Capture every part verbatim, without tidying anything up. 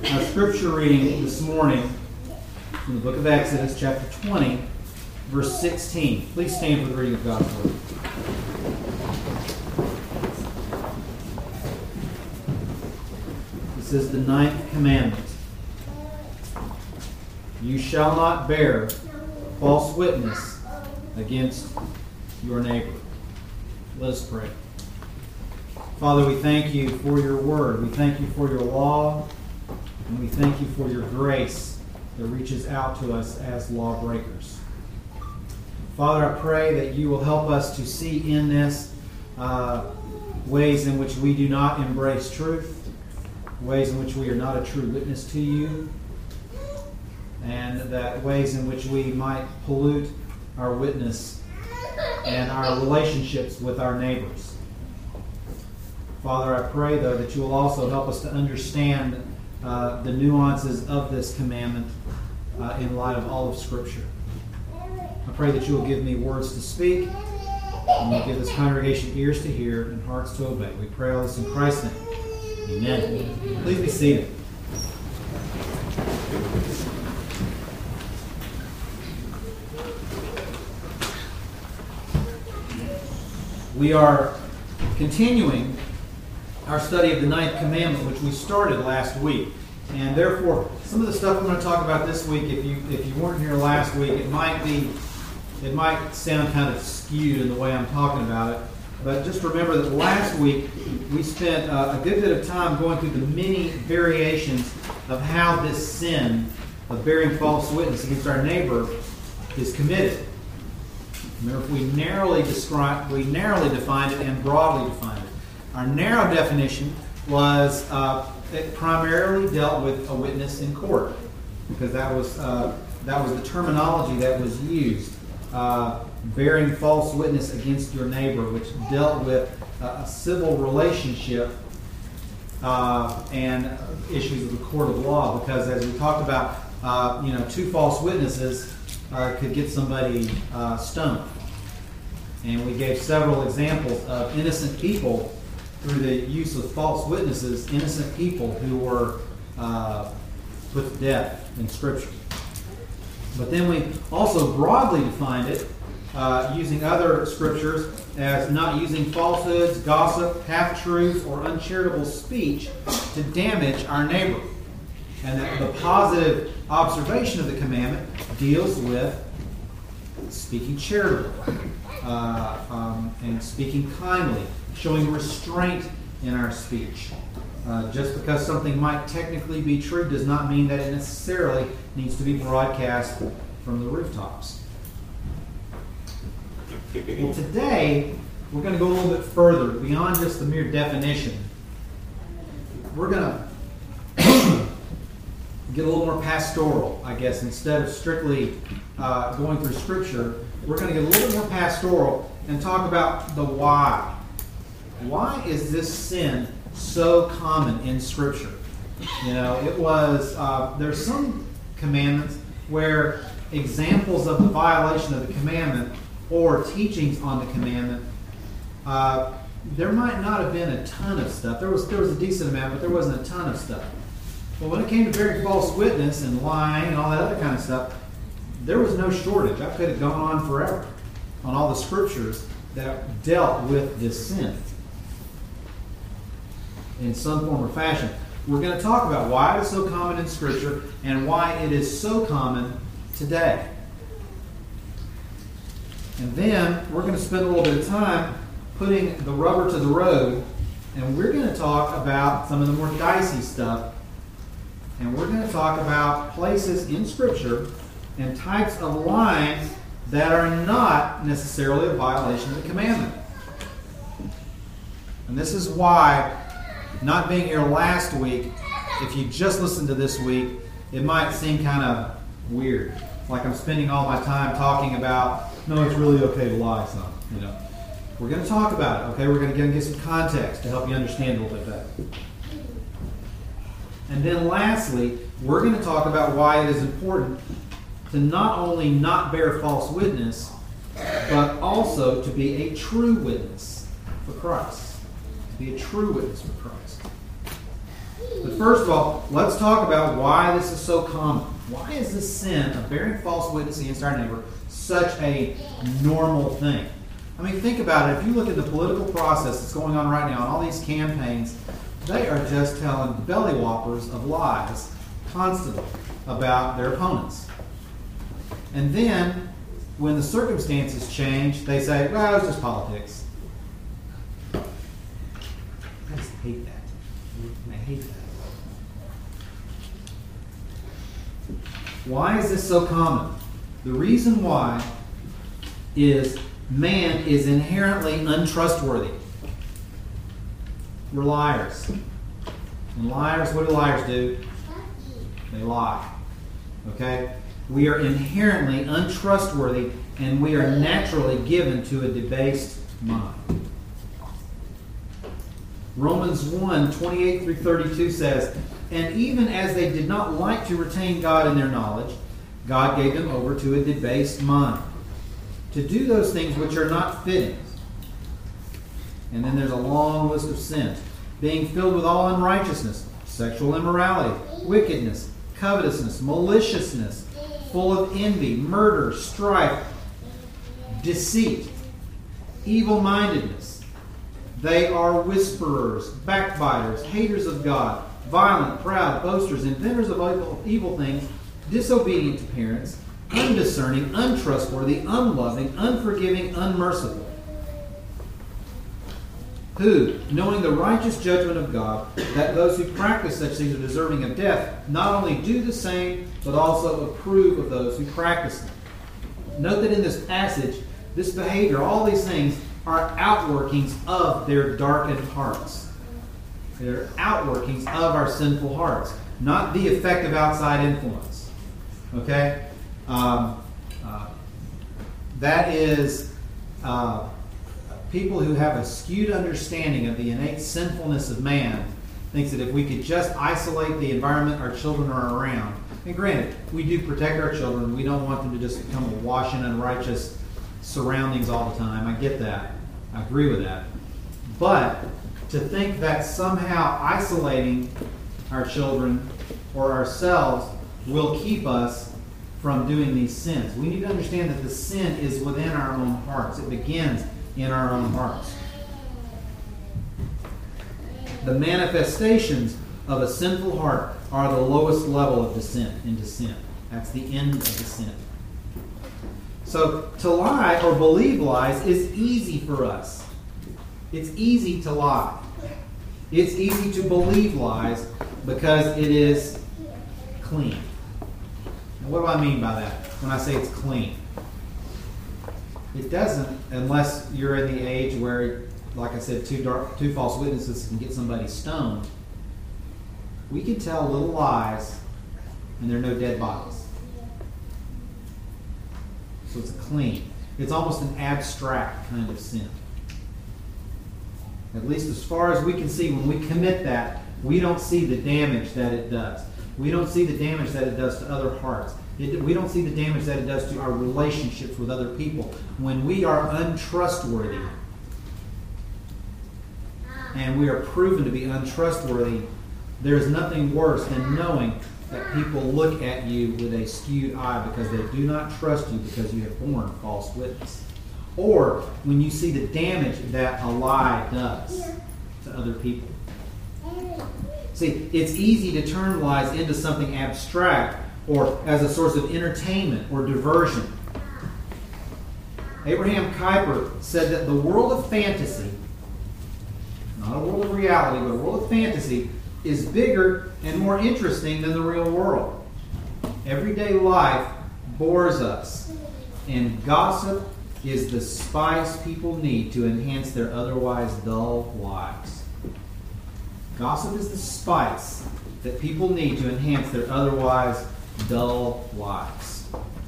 Our scripture reading this morning from the book of Exodus, chapter twenty, verse sixteen. Please stand for the reading of God's word. This is the ninth commandment. You shall not bear false witness against your neighbor. Let us pray. Father, we thank you for your word. We thank you for your law. And we thank you for your grace that reaches out to us as lawbreakers. Father, I pray that you will help us to see in this uh, ways in which we do not embrace truth, ways in which we are not a true witness to you, and that ways in which we might pollute our witness and our relationships with our neighbors. Father, I pray, though, that you will also help us to understand uh, the nuances of this commandment uh, in light of all of Scripture. I pray that you will give me words to speak, and you'll give this congregation ears to hear and hearts to obey. We pray all this in Christ's name. Amen. Please be seated. We are continuing our study of the ninth commandment, which we started last week. And therefore, some of the stuff I'm going to talk about this week, if you if you weren't here last week, it might be it might sound kind of skewed in the way I'm talking about it. But just remember that last week we spent uh, a good bit of time going through the many variations of how this sin of bearing false witness against our neighbor is committed. Remember, we narrowly described, we narrowly defined it and broadly defined it. Our narrow definition was uh, it primarily dealt with a witness in court, because that was uh, that was the terminology that was used. Uh, bearing false witness against your neighbor, which dealt with uh, a civil relationship uh, and issues of the court of law. Because as we talked about, uh, you know, two false witnesses uh, could get somebody uh, stoned, and we gave several examples of innocent people. Through the use of false witnesses, innocent people who were uh, put to death in Scripture. But then we also broadly defined it uh, using other Scriptures as not using falsehoods, gossip, half-truths, or uncharitable speech to damage our neighbor. And that the positive observation of the commandment deals with speaking charitably uh, um, and speaking kindly, showing restraint in our speech. Uh, just because something might technically be true does not mean that it necessarily needs to be broadcast from the rooftops. Well, today, we're going to go a little bit further, beyond just the mere definition. We're going to get a little more pastoral, I guess. Instead of strictly uh, going through Scripture, we're going to get a little bit more pastoral and talk about the why. Why is this sin so common in Scripture? You know, it was, uh, there's some commandments where examples of the violation of the commandment or teachings on the commandment, uh, there might not have been a ton of stuff. There was, there was a decent amount, but there wasn't a ton of stuff. But when it came to bearing false witness and lying and all that other kind of stuff, there was no shortage. I could have gone on forever on all the Scriptures that dealt with this sin in some form or fashion. We're going to talk about why it is so common in Scripture and why it is so common today. And then we're going to spend a little bit of time putting the rubber to the road, and we're going to talk about some of the more dicey stuff. And we're going to talk about places in Scripture and types of lying that are not necessarily a violation of the commandment. And this is why, not being here last week, if you just listened to this week, it might seem kind of weird. Like I'm spending all my time talking about, no, it's really okay to lie, son. You know, we're going to talk about it. Okay, we're going to get some context to help you understand a little bit better. And then lastly, we're going to talk about why it is important to not only not bear false witness, but also to be a true witness for Christ. To be a true witness for Christ. But first of all, let's talk about why this is so common. Why is this sin of bearing false witness against our neighbor such a normal thing? I mean, think about it. If you look at the political process that's going on right now and all these campaigns, they are just telling belly whoppers of lies constantly about their opponents. And then, when the circumstances change, they say, well, it's just politics. I just hate that. I hate that. Why is this so common? The reason why is man is inherently untrustworthy. We're liars. And liars, what do liars do? They lie. Okay? We are inherently untrustworthy, and we are naturally given to a debased mind. Romans one, twenty-eight through thirty-two says, and even as they did not like to retain God in their knowledge, God gave them over to a debased mind, to do those things which are not fitting. And then there's a long list of sins. Being filled with all unrighteousness, sexual immorality, wickedness, covetousness, maliciousness, full of envy, murder, strife, deceit, evil-mindedness. They are whisperers, backbiters, haters of God, violent, proud, boasters, inventors of evil, evil things, disobedient to parents, undiscerning, untrustworthy, unloving, unforgiving, unmerciful. Who, knowing the righteous judgment of God, that those who practice such things are deserving of death, not only do the same, but also approve of those who practice them. Note that in this passage, this behavior, all these things, are outworkings of their darkened hearts. They're outworkings of our sinful hearts, not the effect of outside influence. Okay? Um, uh, that is... Uh, People who have a skewed understanding of the innate sinfulness of man thinks that if we could just isolate the environment our children are around, and granted, we do protect our children. We don't want them to just become awash in unrighteous surroundings all the time. I get that. I agree with that. But to think that somehow isolating our children or ourselves will keep us from doing these sins. We need to understand that the sin is within our own hearts. It begins in our own hearts. The manifestations of a sinful heart are the lowest level of descent into sin. That's the end of the sin. So to lie or believe lies is easy for us. It's easy to lie. It's easy to believe lies because it is clean. Now, what do I mean by that when I say it's clean? It doesn't, unless you're in the age where, like I said, two dark, two false witnesses can get somebody stoned. We can tell little lies, and there are no dead bodies. So it's clean. It's almost an abstract kind of sin. At least as far as we can see, when we commit that, we don't see the damage that it does. We don't see the damage that it does to other hearts. It, we don't see the damage that it does to our relationships with other people. When we are untrustworthy, and we are proven to be untrustworthy, there is nothing worse than knowing that people look at you with a skewed eye because they do not trust you because you have borne false witness. Or when you see the damage that a lie does to other people. See, it's easy to turn lies into something abstract or as a source of entertainment or diversion. Abraham Kuyper said that the world of fantasy, not a world of reality, but a world of fantasy, is bigger and more interesting than the real world. Everyday life bores us, and gossip is the spice people need to enhance their otherwise dull lives. Gossip is the spice that people need to enhance their otherwise dull lives.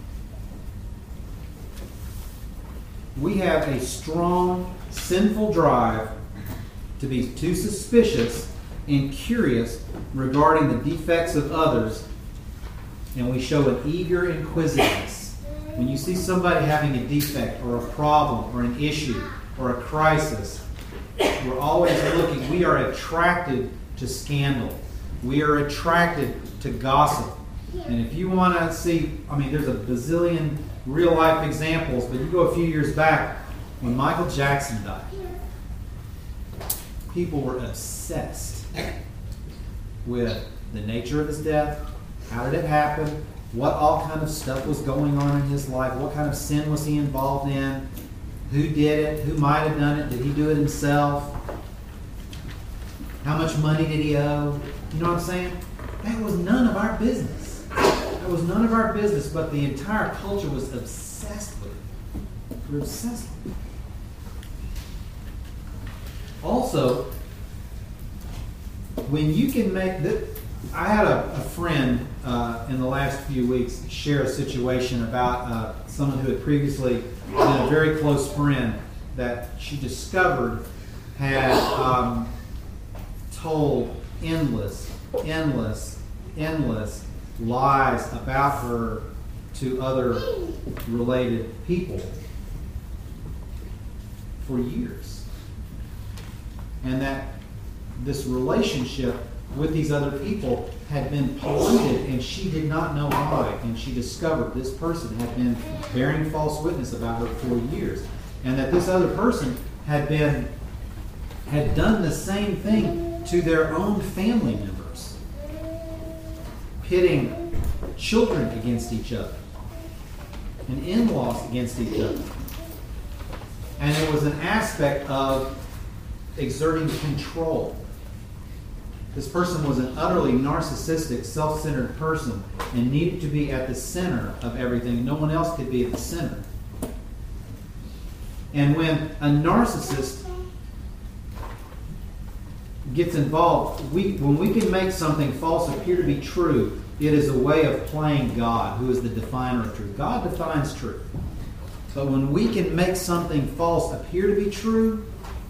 We have a strong, sinful drive to be too suspicious and curious regarding the defects of others, and we show an eager inquisitiveness. When you see somebody having a defect or a problem or an issue or a crisis, we're always looking. We are attracted to scandal. We are attracted to gossip. And if you want to see, I mean, there's a bazillion real-life examples, but you go a few years back when Michael Jackson died. People were obsessed with the nature of his death, how did it happen, what all kind of stuff was going on in his life, what kind of sin was he involved in, who did it, who might have done it, did he do it himself, how much money did he owe, you know what I'm saying? That was none of our business. That was none of our business, but the entire culture was obsessed with it. We're obsessed with it. Also, when you can make this, I had a, a friend uh, in the last few weeks share a situation about uh, someone who had previously been a very close friend that she discovered had um, told endless, endless, endless lies about her to other related people for years. And that this relationship with these other people had been polluted, and she did not know why. And she discovered this person had been bearing false witness about her for years, and that this other person had been had done the same thing to their own family members, pitting children against each other and in-laws against each other. And it was an aspect of exerting control. This person was an utterly narcissistic, self-centered person and needed to be at the center of everything. No one else could be at the center. And when a narcissist gets involved, we, when we can make something false appear to be true, it is a way of playing God, who is the definer of truth. God defines truth. But when we can make something false appear to be true,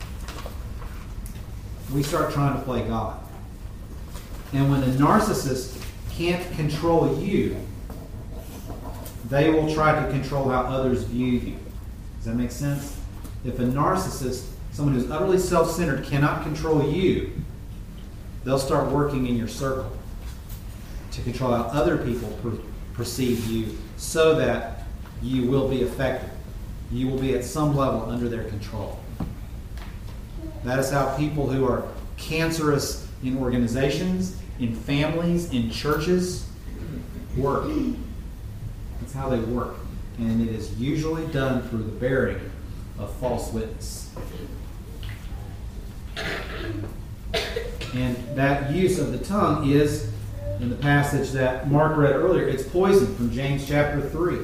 we start trying to play God. And when a narcissist can't control you, they will try to control how others view you. Does that make sense? If a narcissist, someone who's utterly self-centered, cannot control you, they'll start working in your circle to control how other people per- perceive you so that you will be affected. You will be at some level under their control. That is how people who are cancerous in organizations, in families, in churches, work. That's how they work. And it is usually done through the bearing of false witness. And that use of the tongue is, in the passage that Mark read earlier, it's poison from James chapter three.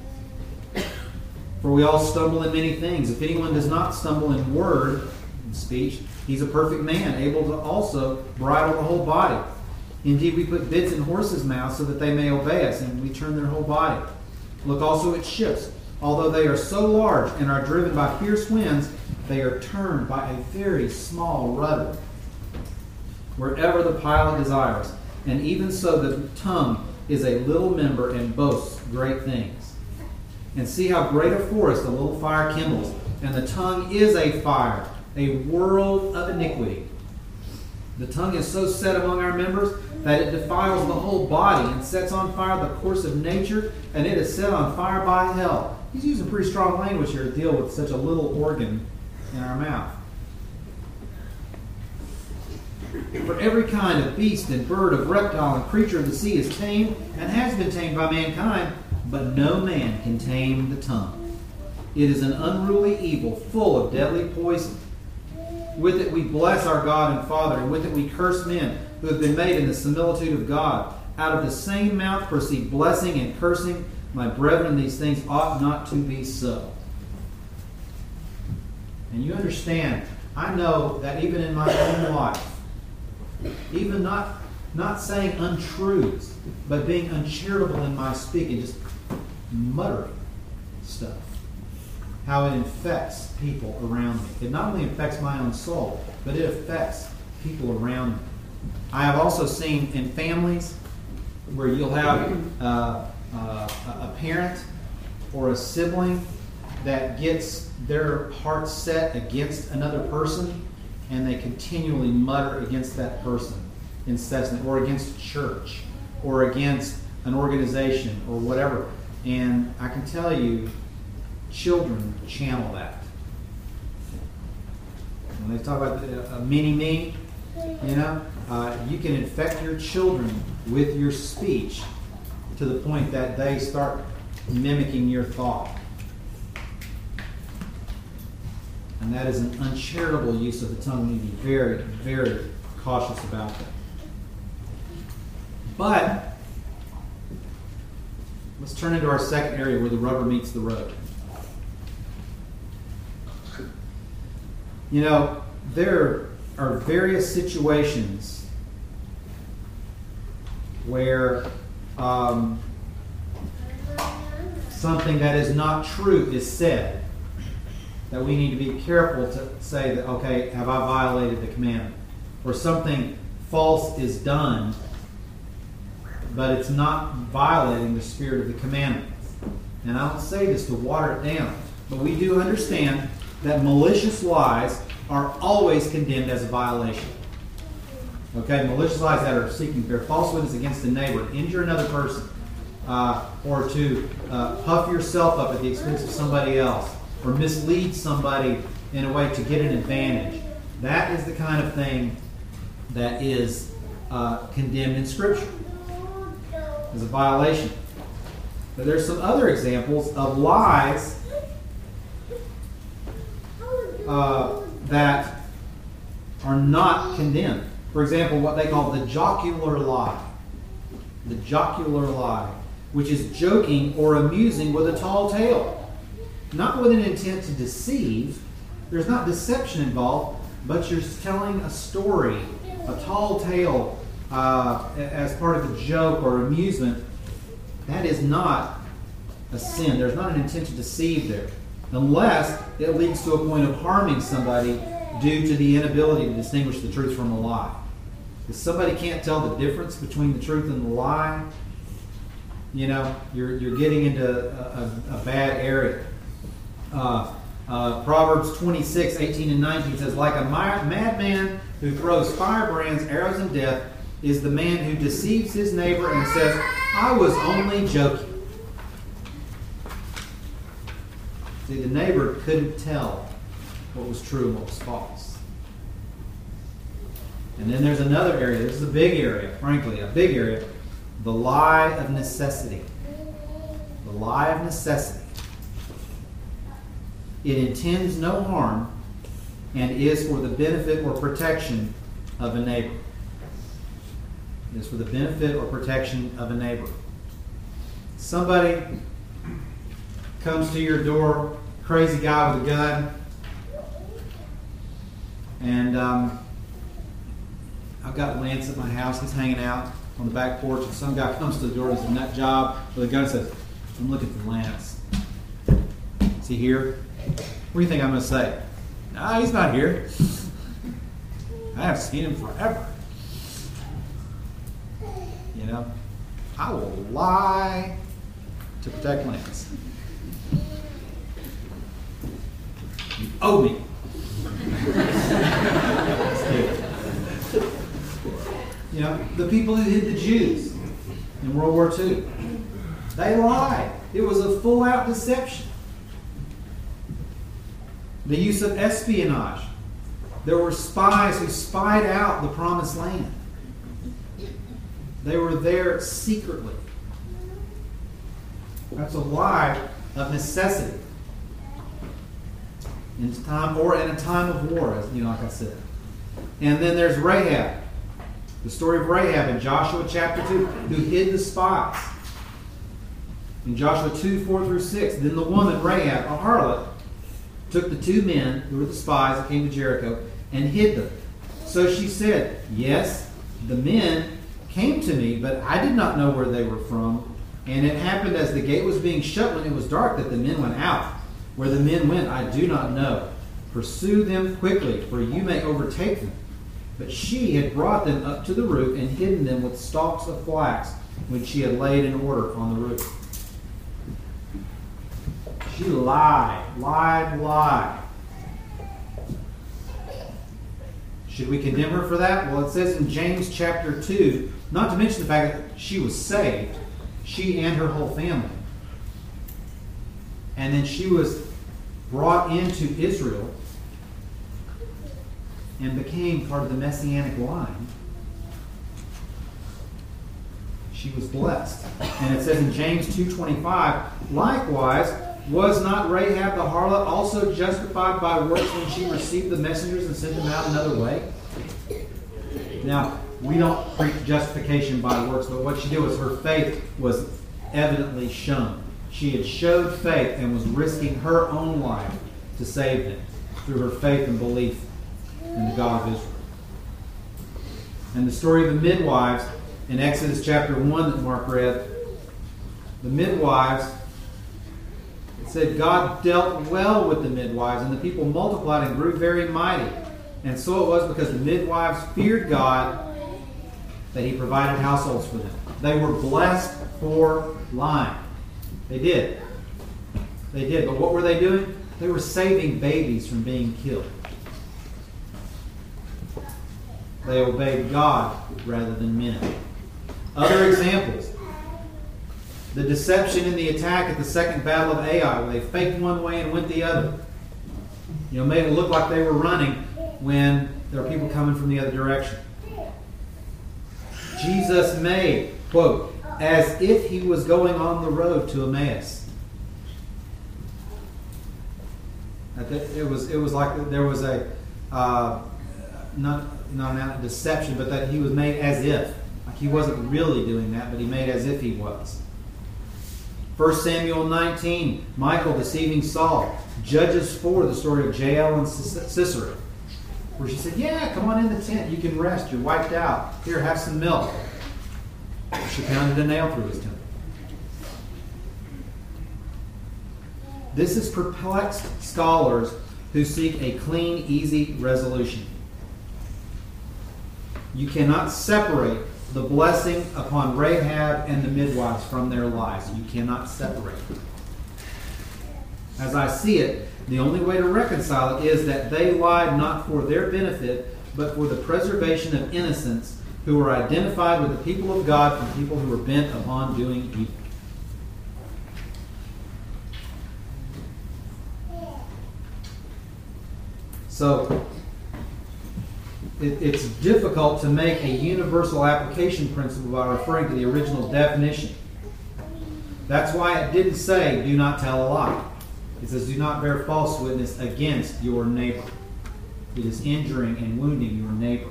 For we all stumble in many things. If anyone does not stumble in word, in speech, he's a perfect man, able to also bridle the whole body. Indeed, we put bits in horses' mouths so that they may obey us, and we turn their whole body. Look also at ships. Although they are so large and are driven by fierce winds, they are turned by a very small rudder, wherever the pilot desires. And even so, the tongue is a little member and boasts great things. And see how great a forest a little fire kindles. And the tongue is a fire, a world of iniquity. The tongue is so set among our members that it defiles the whole body and sets on fire the course of nature, and it is set on fire by hell. He's using pretty strong language here to deal with such a little organ in our mouth. For every kind of beast and bird, of reptile and creature of the sea is tamed and has been tamed by mankind, but no man can tame the tongue. It is an unruly evil, full of deadly poison. With it we bless our God and Father, and with it we curse men who have been made in the similitude of God. Out of the same mouth proceed blessing and cursing. My brethren, these things ought not to be so. And you understand, I know that even in my own life, even not, not saying untruths, but being uncharitable in my speaking, just muttering stuff, how it infects people around me. It not only affects my own soul, but it affects people around me. I have also seen in families where you'll have uh, uh, a parent or a sibling that gets their heart set against another person, and they continually mutter against that person. incessantly, or against a church, or against an organization, or whatever. And I can tell you, children channel that. When they talk about a, a mini-me, you know, uh, you can infect your children with your speech to the point that they start mimicking your thought. And that is an uncharitable use of the tongue. We need to be very, very cautious about that. But let's turn into our second area where the rubber meets the road. You know, there are various situations where um, something that is not true is said, that we need to be careful to say that, okay, have I violated the commandment? Or something false is done, but it's not violating the spirit of the commandment. And I don't say this to water it down, but we do understand that malicious lies are always condemned as a violation. Okay, malicious lies that are seeking to bear false witness against a neighbor, injure another person, uh, or to uh, puff yourself up at the expense of somebody else, or mislead somebody in a way to get an advantage. That is the kind of thing that is uh, condemned in Scripture as a violation. But there's some other examples of lies uh, that are not condemned. For example, what they call the jocular lie. The jocular lie, which is joking or amusing with a tall tale. Not with an intent to deceive. There's not deception involved, but you're telling a story, a tall tale, uh, as part of a joke or amusement. That is not a sin. There's not an intent to deceive there, unless it leads to a point of harming somebody due to the inability to distinguish the truth from a lie. If somebody can't tell the difference between the truth and the lie, you know, you're you're getting into a, a, a bad area. Uh, uh, Proverbs twenty-six, eighteen and nineteen says, like a madman who throws firebrands, arrows, and death is the man who deceives his neighbor and says, I was only joking. See, the neighbor couldn't tell what was true and what was false. And then there's another area. This is a big area, frankly, a big area. The lie of necessity. The lie of necessity. It intends no harm and is for the benefit or protection of a neighbor. It is for the benefit or protection of a neighbor. Somebody comes to your door, crazy guy with a gun, and um, I've got Lance at my house. He's hanging out on the back porch, and some guy comes to the door. He's a nut job with a gun and says, I'm looking for Lance. Is he here? What do you think I'm going to say? No, he's not here. I haven't seen him forever. You know, I will lie to protect Lance. You owe me. You know, the people who hid the Jews in World War Two, they lied. It was a full-out deception. The use of espionage. There were spies who spied out the promised land. They were there secretly. That's a lie of necessity. In time, or in a time of war, as you know, like I said. And then there's Rahab. The story of Rahab in Joshua chapter two, who hid the spies. In Joshua two, four through six, then the woman Rahab, a harlot, took the two men who were the spies that came to Jericho and hid them. So she said, yes, the men came to me, but I did not know where they were from. And it happened as the gate was being shut when it was dark that the men went out. Where the men went, I do not know. Pursue them quickly, for you may overtake them. But she had brought them up to the roof and hidden them with stalks of flax, which she had laid in order on the roof. She lied, lied, lied. Should we condemn her for that? Well, it says in James chapter two, not to mention the fact that she was saved, she and her whole family. And then she was brought into Israel and became part of the Messianic line. She was blessed. And it says in James two twenty-five, likewise, was not Rahab the harlot also justified by works when she received the messengers and sent them out another way? Now, we don't preach justification by works, but what she did was her faith was evidently shown. She had showed faith and was risking her own life to save them through her faith and belief in the God of Israel. And the story of the midwives in Exodus chapter one that Mark read, the midwives, it said God dealt well with the midwives, and the people multiplied and grew very mighty. And so it was because the midwives feared God that He provided households for them. They were blessed for lying. They did. They did. But what were they doing? They were saving babies from being killed. They obeyed God rather than men. Other examples. The deception in the attack at the Second Battle of Ai, where they faked one way and went the other. You know, made it look like they were running when there were people coming from the other direction. Jesus made, quote, as if He was going on the road to Emmaus. It was, it was like there was a, uh, not, not a deception, but that He was made as if. Like He wasn't really doing that, but He made as if He was. First Samuel nineteen, Michal deceiving Saul. Judges four, the story of Jael and Sisera, where she said, yeah, come on in the tent. You can rest. You're wiped out. Here, have some milk. She pounded a nail through his temple. This has perplexed scholars who seek a clean, easy resolution. You cannot separate the blessing upon Rahab and the midwives from their lives. You cannot separate them. As I see it, the only way to reconcile it is that they lied not for their benefit, but for the preservation of innocents who were identified with the people of God from people who were bent upon doing evil. So, it, it's difficult to make a universal application principle by referring to the original definition. That's why it didn't say, do not tell a lie. It says, do not bear false witness against your neighbor. It is injuring and wounding your neighbor.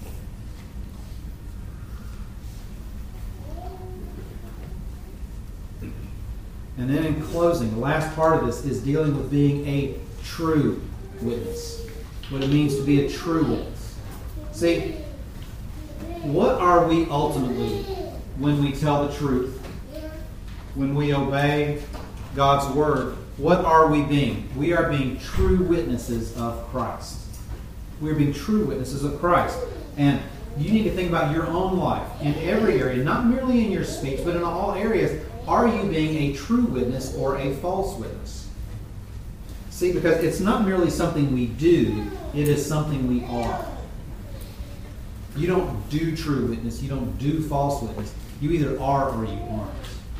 And then in closing, the last part of this is dealing with being a true witness. What it means to be a true witness. See, what are we ultimately when we tell the truth? When we obey God's word, what are we being? We are being true witnesses of Christ. We are being true witnesses of Christ. And you need to think about your own life in every area, not merely in your speech, but in all areas. Are you being a true witness or a false witness? See, because it's not merely something we do, it is something we are. You don't do true witness, you don't do false witness. You either are or you aren't.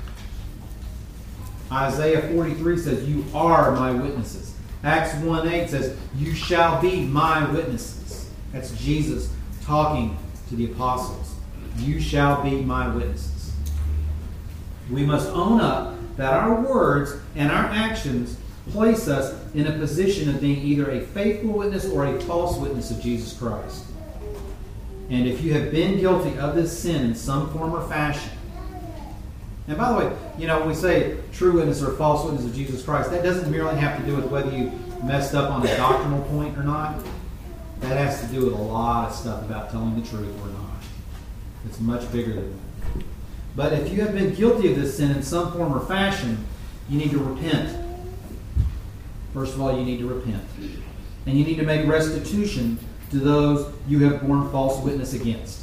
Isaiah forty-three says, you are my witnesses. Acts one eight says, you shall be my witnesses. That's Jesus talking to the apostles. You shall be my witnesses. We must own up that our words and our actions place us in a position of being either a faithful witness or a false witness of Jesus Christ. And if you have been guilty of this sin in some form or fashion, and by the way, you know, when we say true witness or false witness of Jesus Christ, that doesn't merely have to do with whether you messed up on a doctrinal point or not. That has to do with a lot of stuff about telling the truth or not. It's much bigger than that. But if you have been guilty of this sin in some form or fashion, you need to repent. First of all, you need to repent. And you need to make restitution to those you have borne false witness against.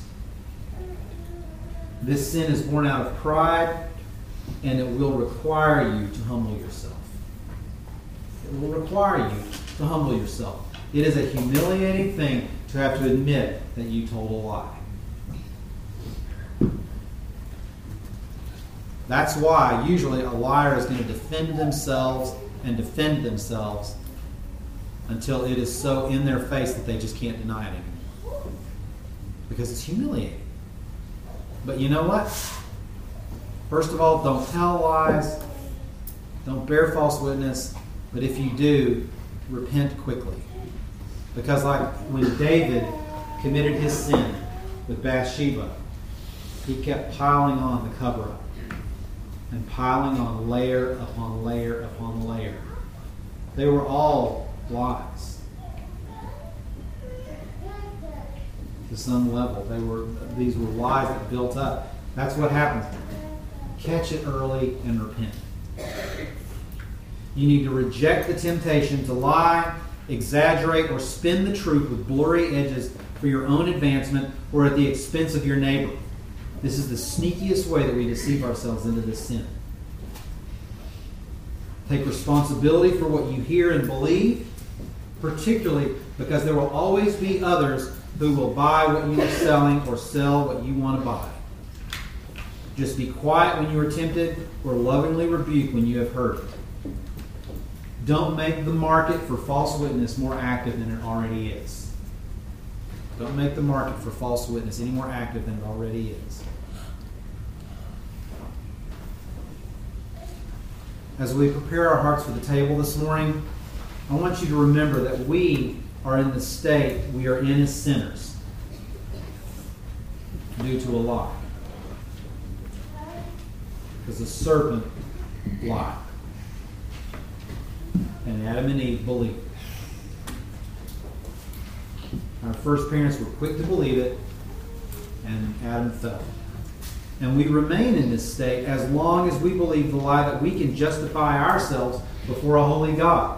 This sin is born out of pride, and it will require you to humble yourself. It will require you to humble yourself. It is a humiliating thing to have to admit that you told a lie. That's why usually a liar is going to defend themselves and defend themselves until it is so in their face that they just can't deny it anymore. Because it's humiliating. But you know what? First of all, don't tell lies. Don't bear false witness. But if you do, repent quickly. Because like when David committed his sin with Bathsheba, he kept piling on the cover-up. And piling on layer upon layer upon layer. They were all lies. To some level, they were. These were lies that built up. That's what happens. Catch it early and repent. You need to reject the temptation to lie, exaggerate, or spin the truth with blurry edges for your own advancement or at the expense of your neighbor. This is the sneakiest way that we deceive ourselves into this sin. Take responsibility for what you hear and believe, particularly because there will always be others who will buy what you are selling or sell what you want to buy. Just be quiet when you are tempted or lovingly rebuke when you have heard it. Don't make the market for false witness more active than it already is. Don't make the market for false witness any more active than it already is. As we prepare our hearts for the table this morning, I want you to remember that we are in the state we are in as sinners due to a lie. Because the serpent lied. And Adam and Eve believed it. Our first parents were quick to believe it, and Adam fell. And we remain in this state as long as we believe the lie that we can justify ourselves before a holy God.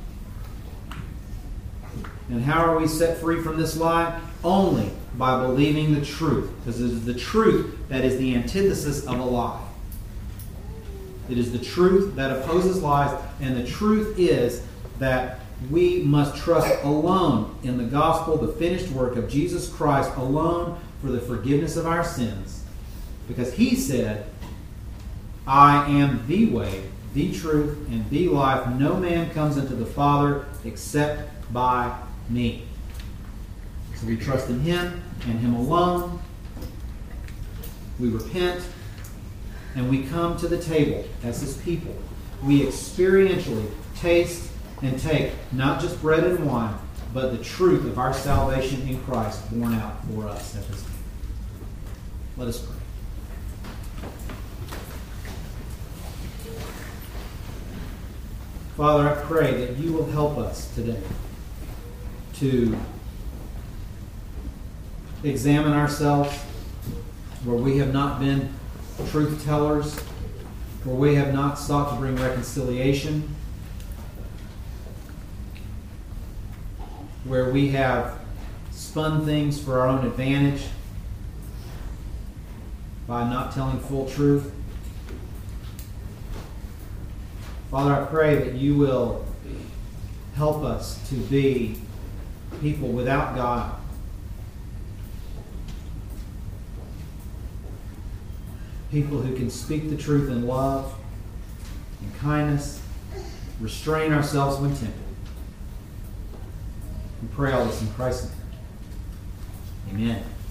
And how are we set free from this lie? Only by believing the truth. Because it is the truth that is the antithesis of a lie. It is the truth that opposes lies, and the truth is that we must trust alone in the gospel, the finished work of Jesus Christ alone for the forgiveness of our sins. Because He said, I am the way, the truth, and the life. No man comes unto the Father except by me. So we trust in Him and Him alone. We repent. And we come to the table as His people. We experientially taste and take not just bread and wine, but the truth of our salvation in Christ borne out for us at this table. Let us pray. Father, I pray that you will help us today to examine ourselves where we have not been truth tellers, where we have not sought to bring reconciliation, where we have spun things for our own advantage by not telling full truth. Father, I pray that you will help us to be people without God. People who can speak the truth in love and kindness, restrain ourselves when tempted. We pray all this in Christ's name. Amen.